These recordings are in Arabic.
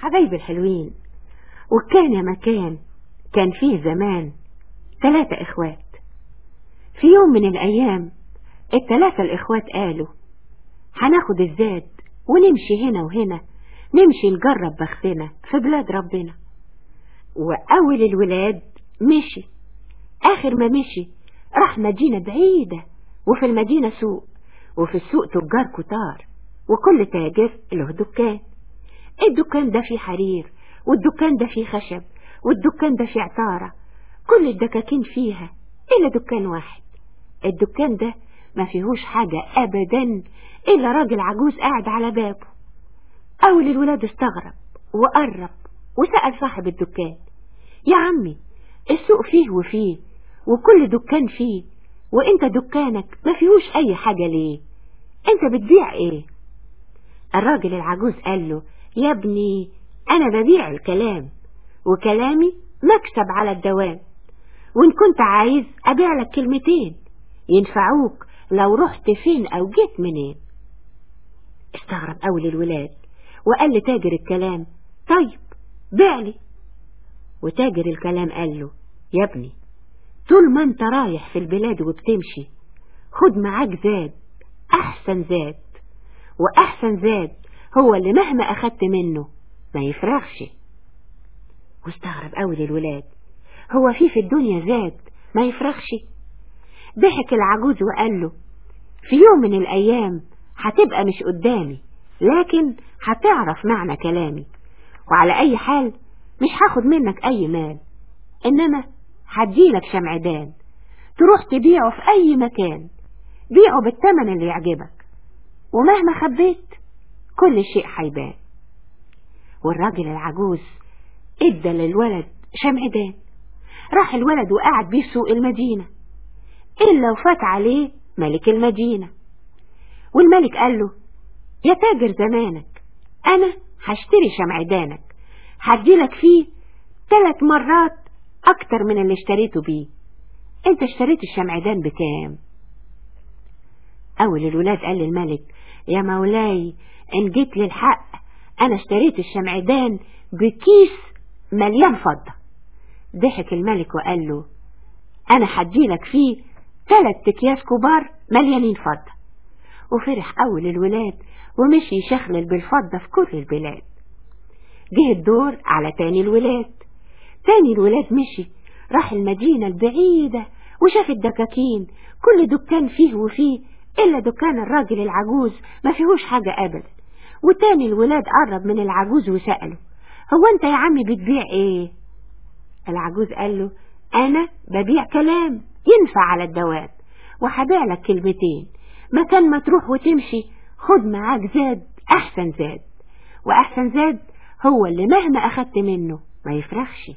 حبايبي الحلوين، وكان يا مكان كان فيه زمان 3 إخوات. في يوم من الأيام ال3 الإخوات قالوا هناخد الزاد ونمشي هنا وهنا، نمشي نجرب بختنا في بلاد ربنا. وأول الولاد مشي، آخر ما مشي راح مدينة بعيدة، وفي المدينة سوق، وفي السوق تجار كتار، وكل تاجر له دكان. الدكان ده فيه حرير، والدكان ده فيه خشب، والدكان ده فيه عطارة، كل الدكاكين فيها إلا دكان واحد. الدكان ده ما فيهوش حاجة أبدا إلا راجل عجوز قاعد على بابه. أول الولاد استغرب وقرب وسأل صاحب الدكان: يا عمي، السوق فيه وفيه، وكل دكان فيه، وانت دكانك ما فيهوش أي حاجة ليه؟ انت بتبيع ايه؟ الراجل العجوز قال له: يا ابني، أنا ببيع الكلام، وكلامي مكسب على الدوام، وإن كنت عايز أبيع لك كلمتين ينفعوك لو رحت فين أو جيت منين. استغرب أول الولاد وقال لتاجر الكلام: طيب بيع لي. وتاجر الكلام قال له: يا ابني، طول ما انت رايح في البلاد وبتمشي خد معاك زاد، أحسن زاد، وأحسن زاد هو اللي مهما أخدت منه ما يفرغش. واستغرب أول الولاد: هو في الدنيا زاد ما يفرغش؟ ضحك العجوز وقال له: في يوم من الأيام هتبقى مش قدامي، لكن هتعرف معنى كلامي، وعلى أي حال مش هاخد منك أي مال، إنما هديلك شمعدان تروح تبيعه في أي مكان، بيعه بالثمن اللي يعجبك، ومهما خبيت كل شيء هيبان. والراجل العجوز ادى للولد شمعدان، راح الولد وقعد بيه سوق المدينة، إلا وفات عليه ملك المدينة. والملك قال له: يا تاجر زمانك، أنا هشتري شمعدانك، هديلك فيه 3 مرات أكتر من اللي اشتريته بيه. انت اشتريت الشمعدان بكام؟ أول الولاد قال للملك: يا مولاي، إن جيت للحق أنا اشتريت الشمعدان بكيس مليان فضة. ضحك الملك وقال له: أنا هديلك فيه 3 أكياس كبار مليانين فضة. وفرح أول الولاد ومشي يشخلل بالفضة في كل البلاد. جه الدور على تاني الولاد. تاني الولاد مشي، راح المدينة البعيدة وشاف الدكاكين، كل دكان فيه وفيه إلا دكان الراجل العجوز ما فيهوش حاجة أبدا. وتاني الولاد قرب من العجوز وسأله: هو أنت يا عمي بتبيع إيه؟ العجوز قال له: أنا ببيع كلام ينفع على الدوام، وهبيع لك كلمتين، مكان ما تروح وتمشي خد معاك زاد، أحسن زاد، وأحسن زاد هو اللي مهما أخدت منه ما يفرغش.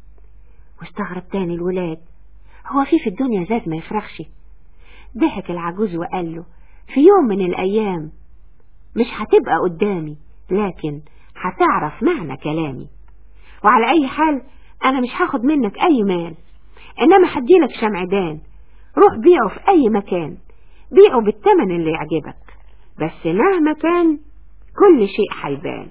واستغرب تاني الولاد: هو في الدنيا زاد ما يفرغش؟ ضحك العجوز وقال له: في يوم من الأيام مش هتبقى قدامي، لكن هتعرف معنى كلامي، وعلى أي حال أنا مش هاخد منك أي مال، إنما هديلك شمعدان روح بيعه في أي مكان، بيعه بالثمن اللي يعجبك، بس مهما كان كل شيء هيبان.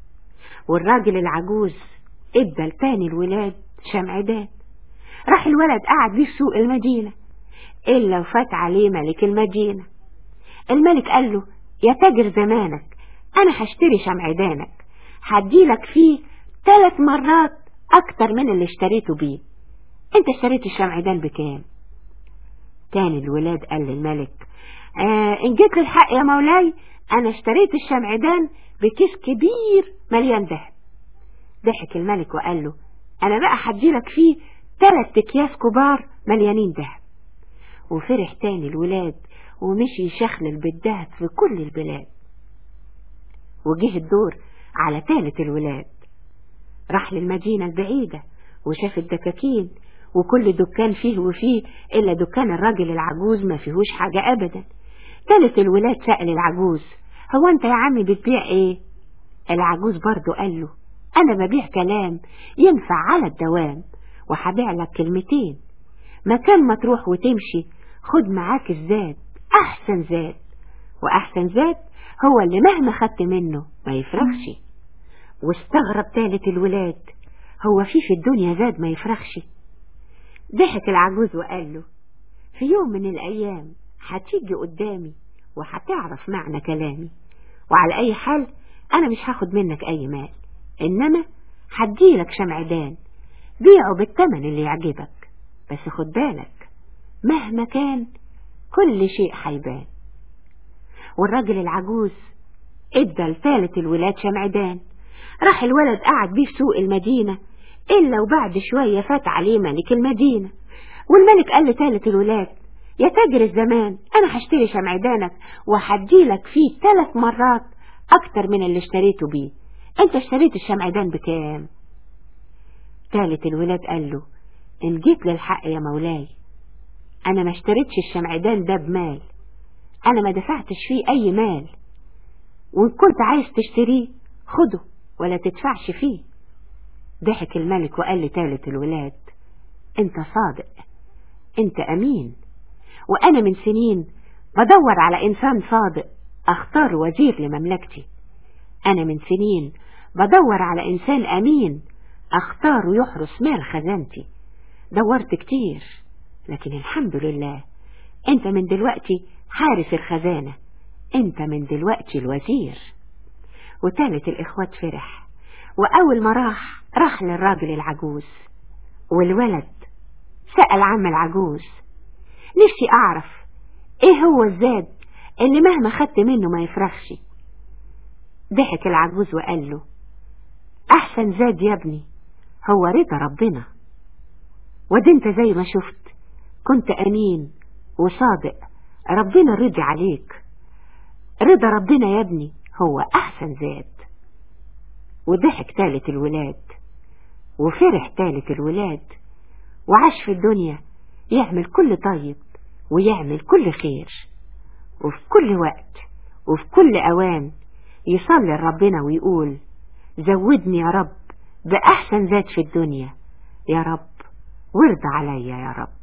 والراجل العجوز ادى لتاني الولاد شمعدان، راح الولد قعد بيه في سوق المدينة، إلا وفات عليه ملك المدينة. الملك قال له: يا تاجر زمانك، أنا هشتري شمعدانك، هديلك فيه 3 مرات أكتر من اللي اشتريته بيه. انت اشتريت الشمعدان بكام؟ تاني الولاد قال للملك: إن جيت للحق يا مولاي، أنا اشتريت الشمعدان بكيس كبير مليان ذهب. ضحك الملك وقال له: أنا بقى هديلك فيه 3 أكياس كبار مليانين ذهب. وفرح تاني الولاد ومشي يشخلل بالذهب في كل البلاد. وجه الدور على تالت الولاد، راح للمدينة البعيدة وشاف الدكاكين، وكل دكان فيه وفيه إلا دكان الراجل العجوز ما فيهوش حاجة أبدا. تالت الولاد سأل العجوز: هو أنت يا عمي بتبيع إيه؟ العجوز برضو قال له: أنا ببيع كلام ينفع على الدوام، وهبيع لك كلمتين، مكان ما تروح وتمشي خد معاك الزاد، أحسن زاد، وأحسن زاد هو اللي مهما خدت منه ما يفرغش. واستغرب تالت الولاد، هو في الدنيا زاد ما يفرخش؟ ضحك العجوز وقال له في يوم من الأيام هتيجي قدامي وهتعرف معنى كلامي، وعلى أي حال أنا مش هاخد منك أي مال، إنما هديلك شمعدان بيعه بالثمن اللي يعجبك، بس خد بالك مهما كان كل شيء هيبان. والراجل العجوز ادى لثالث الولاد شمعدان، راح الولد قعد بيه في سوق المدينة، إلا وبعد شوية فات عليه ملك المدينة، والملك قال لثالث الولاد يا تاجر الزمان أنا هشتري شمعدانك وهديلك فيه 3 مرات أكتر من اللي اشتريته بيه، أنت اشتريت الشمعدان بكام؟ ثالث الولاد قال له إن جيت للحق يا مولاي أنا ما اشتريتش الشمعدان ده بمال، أنا ما دفعتش فيه أي مال، وإن كنت عايز تشتريه خده ولا تدفعش فيه. ضحك الملك وقال لثالث الولاد أنت صادق، أنت أمين، وأنا من سنين بدور على إنسان صادق أختار وزير لمملكتي، أنا من سنين بدور على إنسان أمين أختاره يحرس مال خزانتي، دورت كتير لكن الحمد لله أنت من دلوقتي حارس الخزانة، أنت من دلوقتي الوزير. وثالث الإخوات فرح، وأول ما راح للراجل العجوز، والولد سأل عم العجوز نفسي أعرف إيه هو الزاد اللي مهما خدت منه ما يفرخش. ضحك العجوز وقال له أحسن زاد يا ابني هو رضا ربنا، ودي انت زي ما شفت كنت أمين وصادق، ربنا رضي عليك، رضا ربنا يا ابني هو أحسن زاد. وضحك ثالث الولاد وفرح ثالث الولاد، وعاش في الدنيا يعمل كل طيب ويعمل كل خير، وفي كل وقت وفي كل أوان يصلي لربنا ويقول زودني يا رب بأحسن ذات في الدنيا يا رب، وارضى عليا يا رب.